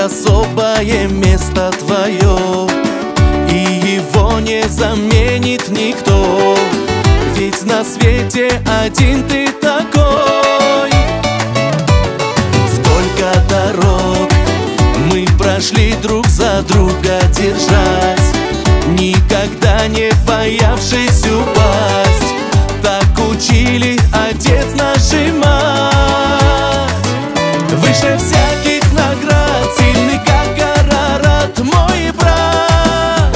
особое место твое, и его не заменит никто. Ведь на свете один ты такой. Сколько дорог мы прошли друг за друга, держась, никогда не боявшись упасть. Так учили отец наш и мать. Выше всяких наград, сильный как Арарат, мой брат.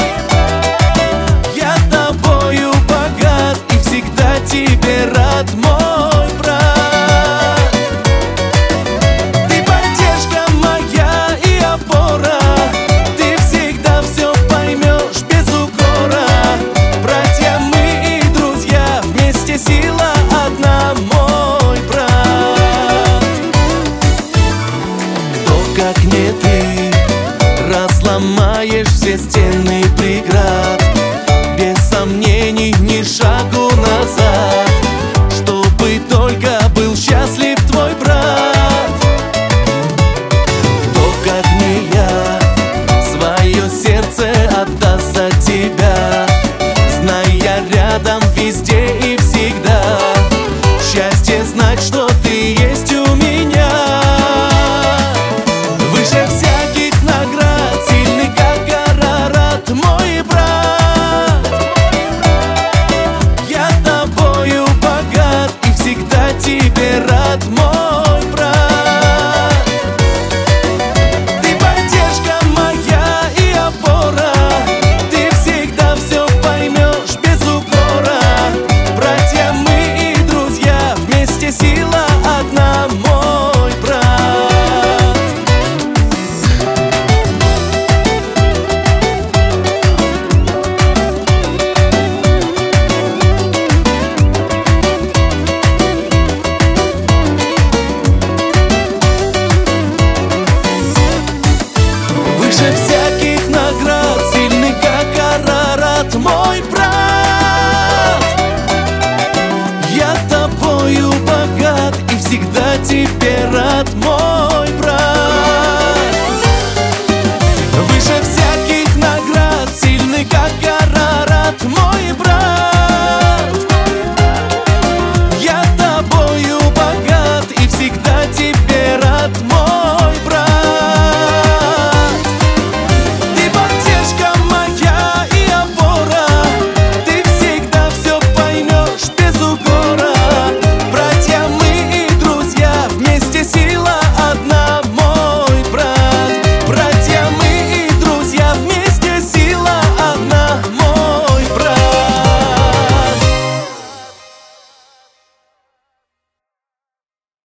Я тобою богат и всегда тебе рад, мой брат. Ты поддержка моя и опора, ты всегда все поймешь без укора. Братья мы и друзья, вместе сила одна, мой брат. Как не ты разломаешь все стены преград, без сомнений ни шагу назад, чтобы только был счастлив твой брат. Кто, как не я, свое сердце отдаст за тебя, зная рядом везде